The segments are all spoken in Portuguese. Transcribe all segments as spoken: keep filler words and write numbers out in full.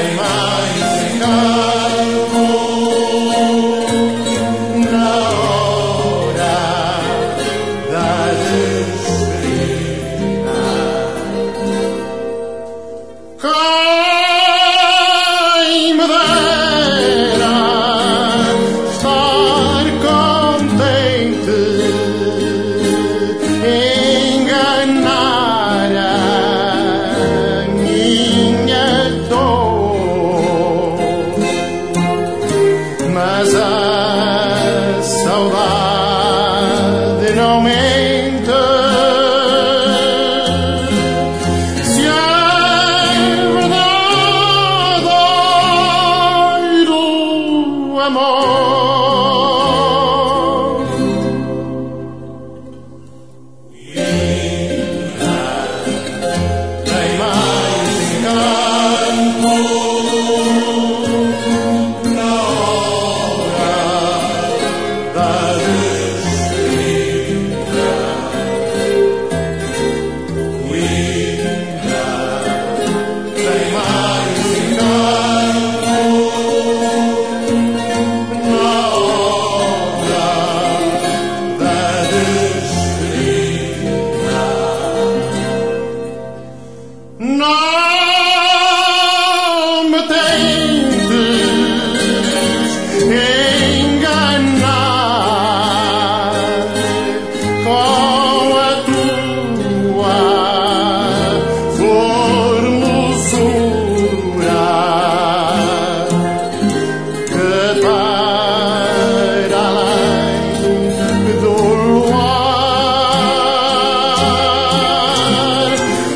tem mais encanto na hora da despedida. Quem me dera estar contente, enganar a minha dor, mas a saudade não mente. Se é verdade do amor, tem mais encanto na hora da despedida. Linda, tem mais encanto na hora da despedida. Não me tentes enganar com a tua formosura, que para além do luar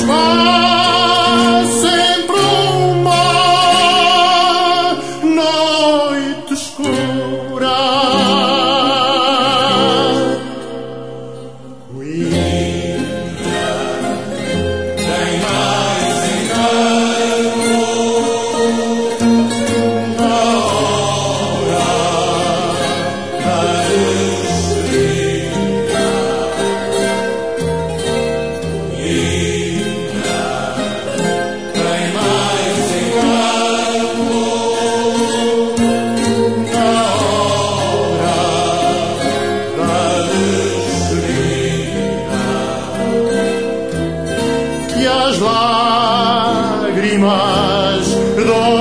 há sempre uma noite escura. Coimbra tem mais encanto na hora da despedida. Coimbra tem mais encanto na hora da despedida. E as lágrimas do